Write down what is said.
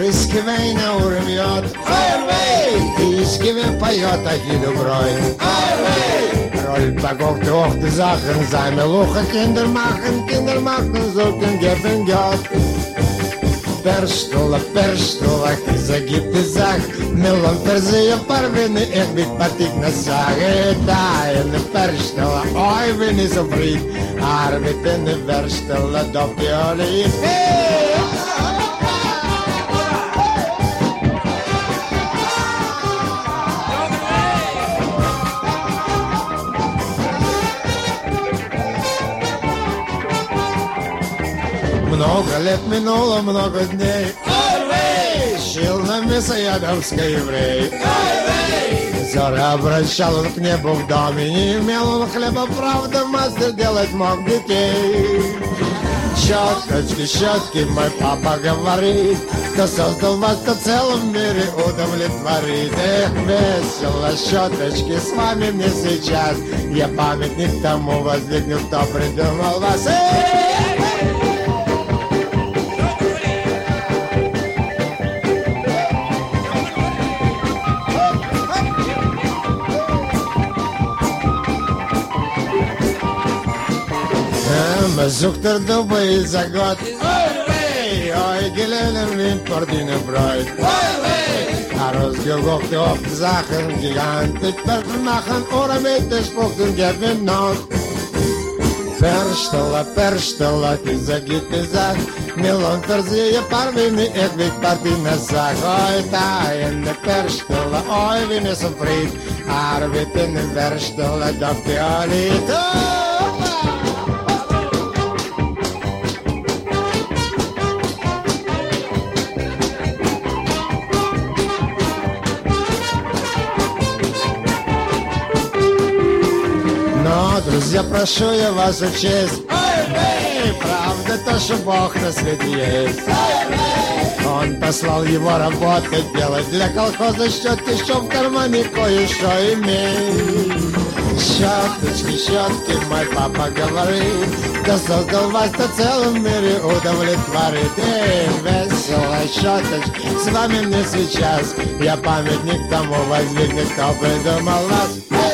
Прыскивай на уровень йод. Искивай поет Ахиду Брой. Roll bogov doch de Sachen, seine Luche Kinder machen, sollten geben Gott. Перштула, ти загибти зах, милон перзия парвини, як бік патик на саги. Та не перштула, ой, ви не зобріть, арбіти не верштула, довгі олії. Много лет минуло, много дней. Шил на мясоядовской еврей. Зора обращал к небу в доме. Не имел он хлеба, правда, мастер делать мог детей. Щеточки, щетки, мой папа говорит, кто создал вас, то в целом мире удовлетворит. Эх, весело, щеточки, с вами мне сейчас. Я памятник тому воздвигну, кто придумал вас. Зуктер дубы за год. Ой, гелелем вин пордine бройт. Ausgeguckt auf die Sachen, gigantisch machen oder mit den Spucken geben noch. Перштала, ти загибти зах, милон перзия парвини, як вік партина сах. Ой, таєнне перштала, ой, ви не сумфрит, арвіти не верштала, до фіоліту. Друзья, прошу я вас учесть, правда то, что Бог на свете есть. Он послал его работать, делать для колхоза щетки, что в кармане кое-что имеет. Щеточки, щетки, мой папа говорит, кто создал вас, то в целом мире удовлетворит. Весело, щеточки, с вами мне сейчас, я памятник тому воздвигнет, кто придумал вас.